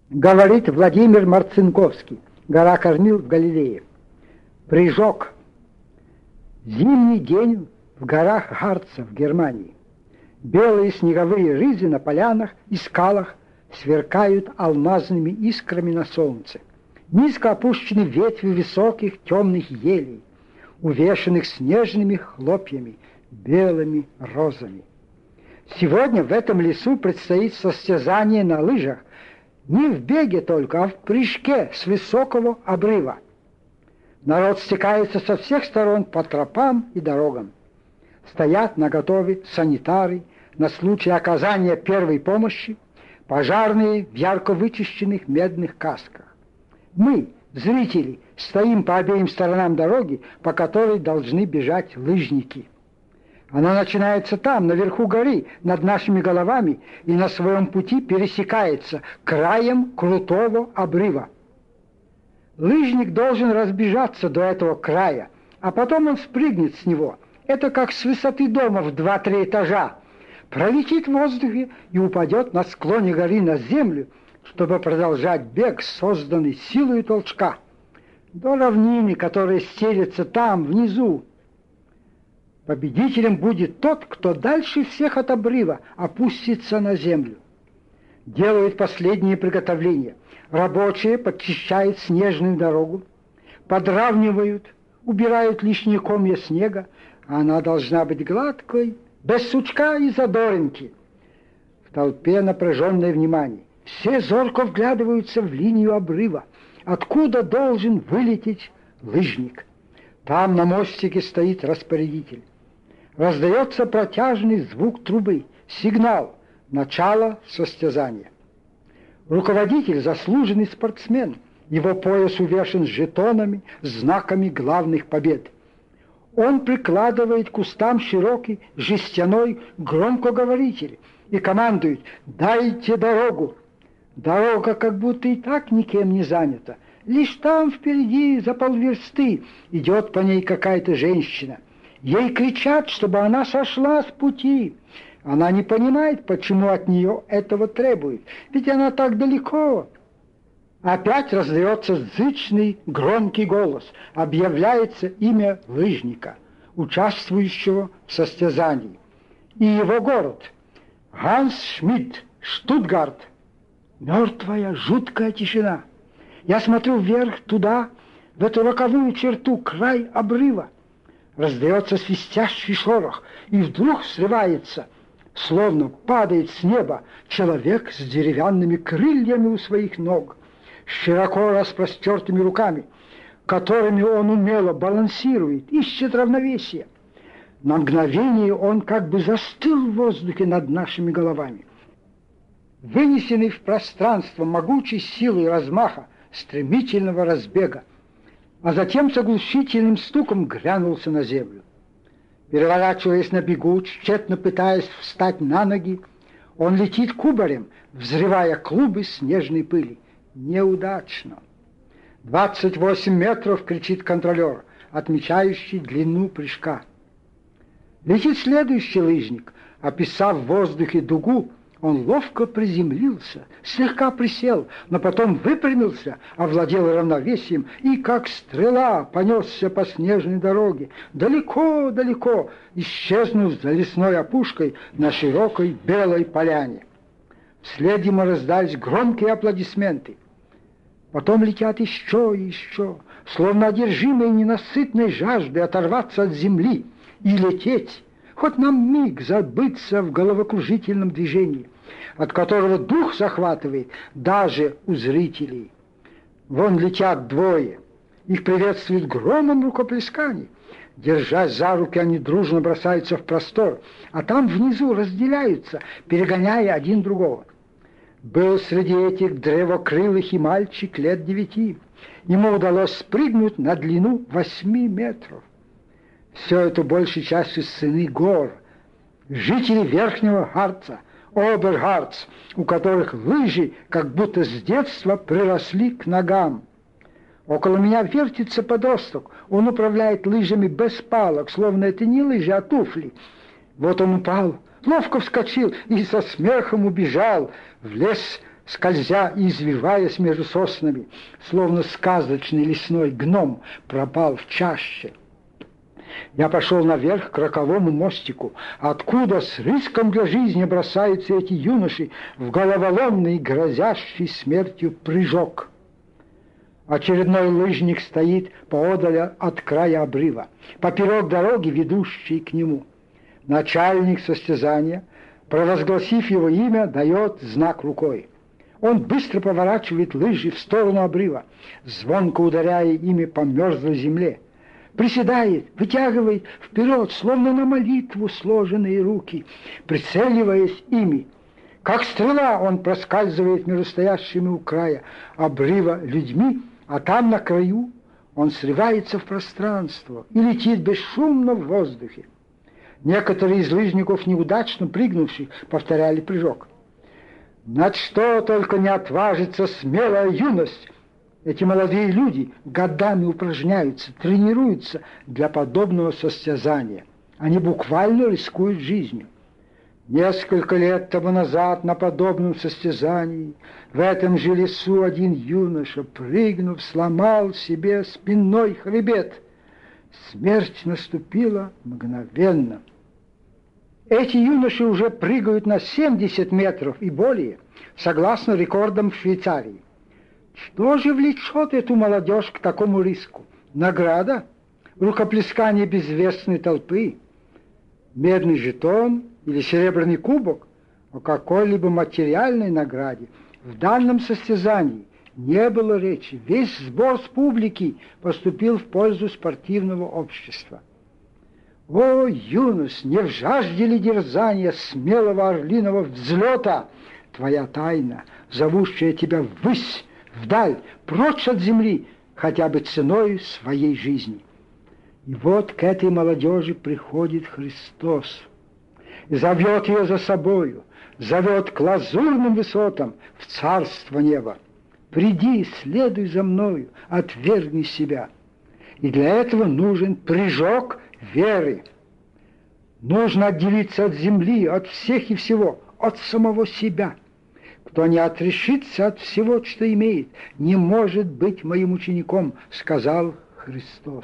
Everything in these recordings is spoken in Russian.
Говорит Владимир Марцинковский, гора Кормил в Галилее. Прыжок. Зимний день в горах Гарца в Германии. Белые снеговые рызы на полянах и скалах сверкают алмазными искрами на солнце. Низко опущены ветви высоких темных елей, увешанных снежными хлопьями, белыми розами. Сегодня в этом лесу предстоит состязание на лыжах, не в беге только, а в прыжке с высокого обрыва. Народ стекается со всех сторон по тропам и дорогам. Стоят наготове санитары на случай оказания первой помощи, пожарные в ярко вычищенных медных касках. Мы, зрители, стоим по обеим сторонам дороги, по которой должны бежать лыжники. Она начинается там, наверху горы, над нашими головами, и на своем пути пересекается краем крутого обрыва. Лыжник должен разбежаться до этого края, а потом он спрыгнет с него. Это как с высоты дома в 2-3 этажа. Пролетит в воздухе и упадет на склоне горы на землю, чтобы продолжать бег, созданный силой толчка, до равнины, которая стелется там, внизу. Победителем будет тот, кто дальше всех от обрыва опустится на землю. Делают последние приготовления. Рабочие подчищают снежную дорогу, подравнивают, убирают лишние комья снега. Она должна быть гладкой, без сучка и задоринки. В толпе напряженное внимание. Все зорко вглядываются в линию обрыва, откуда должен вылететь лыжник. Там на мостике стоит распорядитель. Раздается протяжный звук трубы, сигнал, начало состязания. Руководитель – заслуженный спортсмен. Его пояс увешан жетонами, знаками главных побед. Он прикладывает к устам широкий жестяной громкоговоритель и командует: «Дайте дорогу!» Дорога как будто и так никем не занята. Лишь там впереди, за полверсты, идет по ней какая-то женщина. Ей кричат, чтобы она сошла с пути. Она не понимает, почему от нее этого требуют, ведь она так далеко. Опять раздается зычный громкий голос. Объявляется имя лыжника, участвующего в состязании. И его город – Ганс Шмидт, Штутгарт. Мертвая, жуткая тишина. Я смотрю вверх, туда, в эту роковую черту, край обрыва. Раздается свистящий шорох, и вдруг срывается, словно падает с неба, человек с деревянными крыльями у своих ног, с широко распростертыми руками, которыми он умело балансирует, ищет равновесие. На мгновение он как бы застыл в воздухе над нашими головами. Вынесенный в пространство могучей силой размаха, стремительного разбега, а затем с оглушительным стуком грянулся на землю. Переворачиваясь на бегу, тщетно пытаясь встать на ноги, он летит кубарем, взрывая клубы снежной пыли. Неудачно. 28 метров, кричит контролер, отмечающий длину прыжка. Летит следующий лыжник. Описав в воздухе дугу, он ловко приземлился, слегка присел, но потом выпрямился, овладел равновесием и, как стрела, понесся по снежной дороге, далеко-далеко, исчезнув за лесной опушкой на широкой белой поляне. Вслед ему раздались громкие аплодисменты. Потом летят еще и еще, словно одержимые ненасытной жаждой оторваться от земли и лететь, хоть на миг забыться в головокружительном движении, от которого дух захватывает даже у зрителей. Вон летят двое. Их приветствуют громом рукоплесканий. Держась за руки, они дружно бросаются в простор, а там внизу разделяются, перегоняя один другого. Был среди этих древокрылых и мальчик лет 9. Ему удалось спрыгнуть на длину 8 метров. Все это большей частью сыны гор, жители Верхнего Гарца, Обергарц, у которых лыжи как будто с детства приросли к ногам. Около меня вертится подросток. Он управляет лыжами без палок, словно это не лыжи, а туфли. Вот он упал, ловко вскочил и со смехом убежал в лес скользя и извиваясь между соснами, словно сказочный лесной гном пропал в чаще. Я пошел наверх к роковому мостику, откуда с риском для жизни бросаются эти юноши в головоломный, грозящий смертью прыжок. Очередной лыжник стоит поодаль от края обрыва, поперек дороги, ведущей к нему. Начальник состязания, провозгласив его имя, дает знак рукой. Он быстро поворачивает лыжи в сторону обрыва, звонко ударяя ими по мерзлой земле. Приседает, вытягивает вперед, словно на молитву сложенные руки, прицеливаясь ими. Как стрела он проскальзывает между стоящими у края обрыва людьми, а там на краю он срывается в пространство и летит бесшумно в воздухе. Некоторые из лыжников, неудачно прыгнувших, повторяли прыжок. Над что только не отважится смелая юность! Эти молодые люди годами упражняются, тренируются для подобного состязания. Они буквально рискуют жизнью. Несколько лет тому назад на подобном состязании в этом же лесу один юноша, прыгнув, сломал себе спинной хребет. Смерть наступила мгновенно. Эти юноши уже прыгают на 70 метров и более, согласно рекордам в Швейцарии. Что же влечет эту молодежь к такому риску? Награда? Рукоплескание безвестной толпы? Медный жетон или серебряный кубок? О какой-либо материальной награде в данном состязании не было речи. Весь сбор с публики поступил в пользу спортивного общества. О, юность, не в жажде ли дерзания смелого орлиного взлета твоя тайна, зовущая тебя ввысь, вдаль, прочь от земли, хотя бы ценой своей жизни. И вот к этой молодежи приходит Христос и зовет ее за собою, зовет к лазурным высотам, в царство неба. Приди, следуй за мною, отвергни себя. И для этого нужен прыжок веры. Нужно отделиться от земли, от всех и всего, от самого себя. Кто не отрешится от всего, что имеет, не может быть моим учеником, сказал Христос.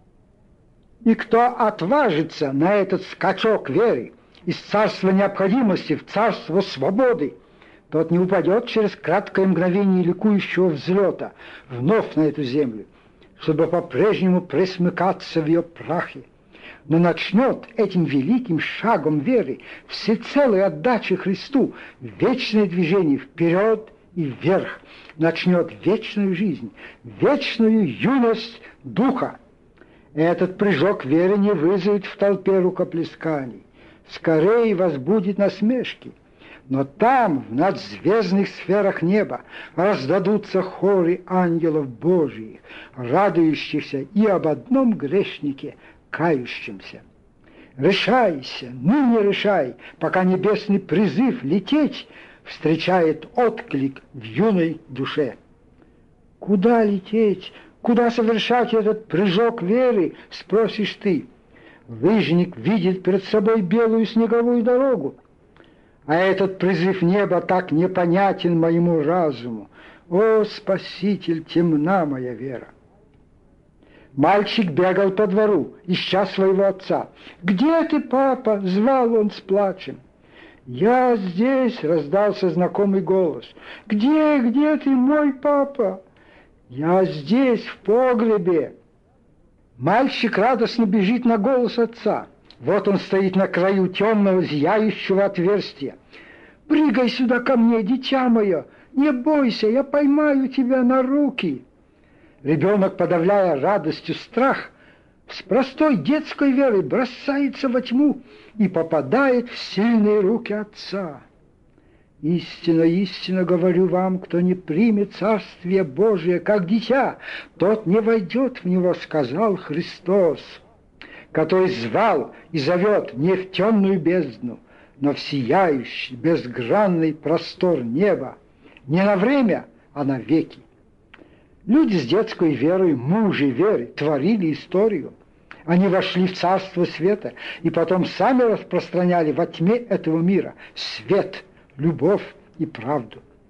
И кто отважится на этот скачок веры из царства необходимости в царство свободы, тот не упадет через краткое мгновение ликующего взлета вновь на эту землю, чтобы по-прежнему пресмыкаться в ее прахе, но начнет этим великим шагом веры, всецелой отдачи Христу, вечное движение вперед и вверх, начнет вечную жизнь, вечную юность духа. Этот прыжок веры не вызовет в толпе рукоплесканий, скорее возбудит насмешки. Но там, в надзвездных сферах неба, раздадутся хоры ангелов Божиих, радующихся и об одном грешнике, кающимся. Решайся, ныне решай, пока небесный призыв лететь встречает отклик в юной душе. Куда лететь? Куда совершать этот прыжок веры, спросишь ты. Лыжник видит перед собой белую снеговую дорогу. А этот призыв неба так непонятен моему разуму. О, Спаситель, темна моя вера! Мальчик бегал по двору, ища своего отца. «Где ты, папа?» — звал он с плачем. «Я здесь!» — раздался знакомый голос. Где ты, мой папа?» «Я здесь, в погребе!» Мальчик радостно бежит на голос отца. Вот он стоит на краю темного, зияющего отверстия. «Прыгай сюда ко мне, дитя мое! Не бойся, я поймаю тебя на руки!» Ребенок, подавляя радостью страх, с простой детской верой бросается во тьму и попадает в сильные руки отца. «Истинно, истинно говорю вам, кто не примет Царствие Божие как дитя, тот не войдет в него», — сказал Христос, который звал и зовет не в темную бездну, но в сияющий, безгранный простор неба, не на время, а на веки. Люди с детской верой, мужи веры, творили историю. Они вошли в царство света и потом сами распространяли во тьме этого мира свет, любовь и правду.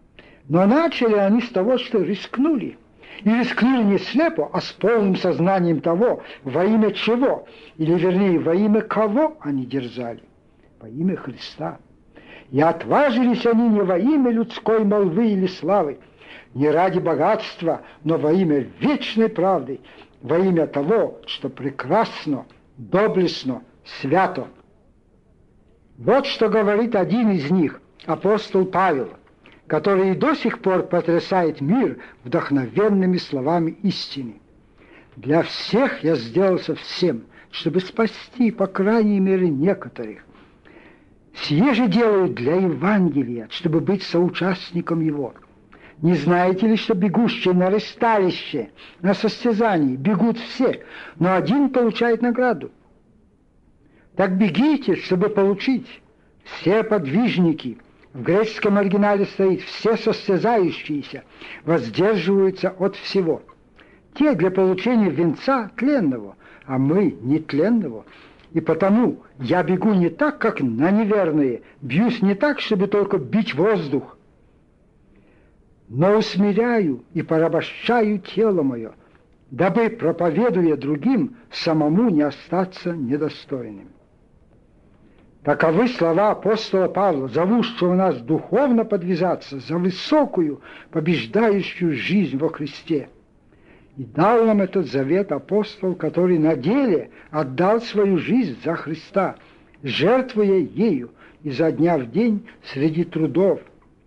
Но начали они с того, что рискнули. И рискнули не слепо, а с полным сознанием того, во имя чего, или вернее, во имя кого они дерзали. Во имя Христа. И отважились они не во имя людской молвы или славы, не ради богатства, но во имя вечной правды, во имя того, что прекрасно, доблестно, свято. Вот что говорит один из них, апостол Павел, который и до сих пор потрясает мир вдохновенными словами истины. «Для всех я сделался всем, чтобы спасти, по крайней мере, некоторых. Сие же делаю для Евангелия, чтобы быть соучастником его. Не знаете ли, что бегущие на ресталище, на состязании бегут все, но один получает награду? Так бегите, чтобы получить. Все подвижники». В греческом оригинале стоит «все состязающиеся воздерживаются от всего». Те для получения венца тленного, а мы нетленного. И потому я бегу не так, как на неверные, бьюсь не так, чтобы только бить воздух, но усмиряю и порабощаю тело мое, дабы, проповедуя другим, самому не остаться недостойным. Таковы слова апостола Павла, зовущего нас духовно подвязаться за высокую, побеждающую жизнь во Христе. И дал нам этот завет апостол, который на деле отдал свою жизнь за Христа, жертвуя ею изо дня в день среди трудов,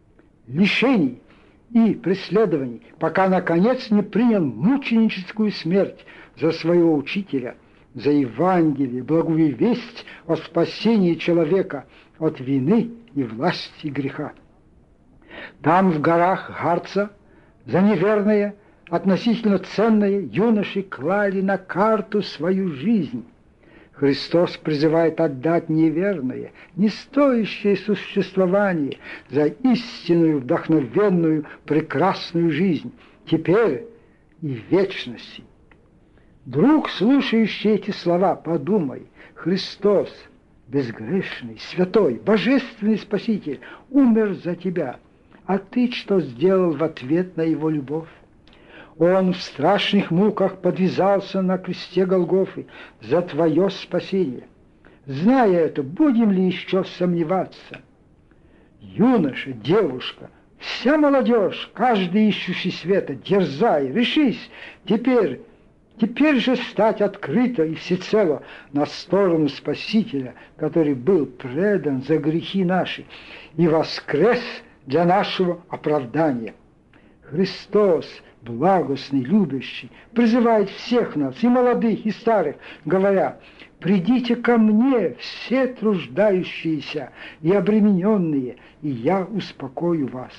лишений и преследований, пока, наконец, не принял мученическую смерть за своего учителя, за Евангелие, благую весть о спасении человека от вины и власти греха. Там, в горах Гарца, за неверное, относительно ценное, юноши клали на карту свою жизнь. Христос призывает отдать неверное, не стоящее существование за истинную, вдохновенную, прекрасную жизнь, теперь и в вечности. Друг, слушающий эти слова, подумай: Христос, безгрешный, святой, божественный Спаситель, умер за тебя, а ты что сделал в ответ на его любовь? Он в страшных муках подвязался на кресте Голгофы за твое спасение. Зная это, будем ли еще сомневаться? Юноша, девушка, вся молодежь, каждый ищущий света, дерзай, решись, теперь же стать открыто и всецело на сторону Спасителя, который был предан за грехи наши и воскрес для нашего оправдания. Христос, благостный, любящий, призывает всех нас, и молодых, и старых, говоря: «Придите ко мне, все труждающиеся и обремененные, и я успокою вас».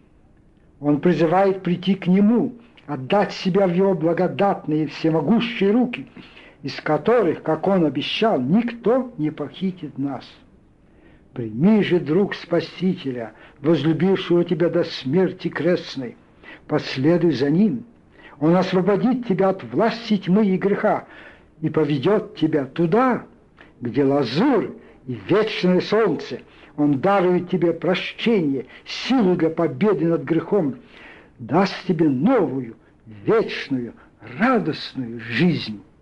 Он призывает прийти к Нему, отдать себя в Его благодатные всемогущие руки, из которых, как Он обещал, никто не похитит нас. Прими же, друг Спасителя, возлюбившего тебя до смерти крестной, последуй за Ним. Он освободит тебя от власти тьмы и греха и поведет тебя туда, где лазурь и вечное солнце. Он дарует тебе прощение, силу для победы над грехом, даст тебе новую, вечную, радостную жизнь.